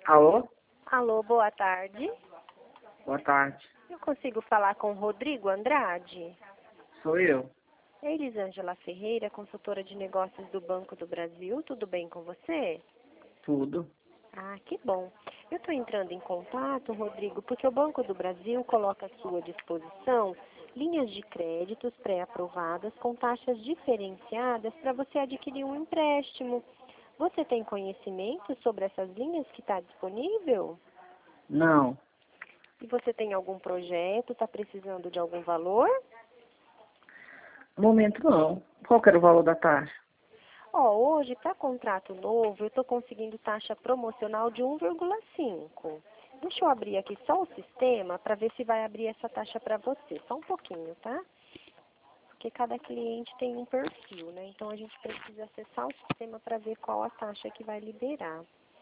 Alô? Alô, boa tarde. Boa tarde. Eu consigo falar com o Rodrigo Andrade? Sou eu. Elisângela Ferreira, consultora de negócios do Banco do Brasil. Tudo bem com você? Tudo. Ah, que bom. Eu estou entrando em contato, Rodrigo, porque o Banco do Brasil coloca à sua disposição linhas de créditos pré-aprovadas com taxas diferenciadas para você adquirir um empréstimo. Você tem conhecimento sobre essas linhas que está disponível? Não. E você tem algum projeto, está precisando de algum valor? No momento não. Qual que era o valor da taxa? Hoje, para contrato novo, eu estou conseguindo taxa promocional de 1,5. Deixa eu abrir aqui só o sistema para ver se vai abrir essa taxa para você. Só um pouquinho, tá? Porque cada cliente tem um perfil, né? Então, a gente precisa acessar o sistema para ver qual a taxa que vai liberar.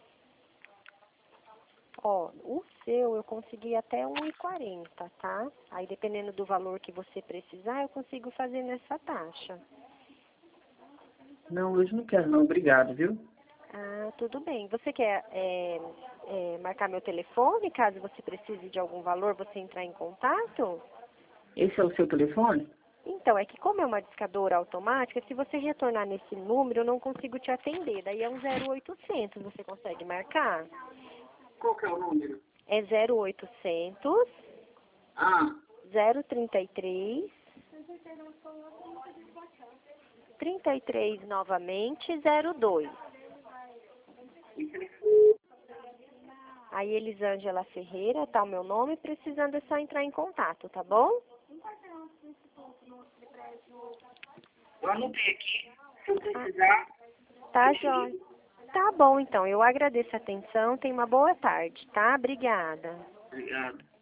O seu eu consegui até 1,40, tá? Aí, dependendo do valor que você precisar, eu consigo fazer nessa taxa. Não, hoje não quero não. Obrigado, viu? Ah, tudo bem. Você quer marcar meu telefone, caso você precise de algum valor, você entrar em contato? Esse é o seu telefone? Então, é que como é uma discadora automática, se você retornar nesse número, eu não consigo te atender. Daí é um 0800, você consegue marcar? Qual que é o número? É 0800 Ah, 033 33 novamente 02. Aí, Elisângela Ferreira, tá o meu nome, precisando é só entrar em contato, tá bom? eu anotei aqui. Se eu precisar... Tá, Jóia. Tá bom, então. Eu agradeço a atenção. Tenha uma boa tarde, tá? Obrigada. Obrigado.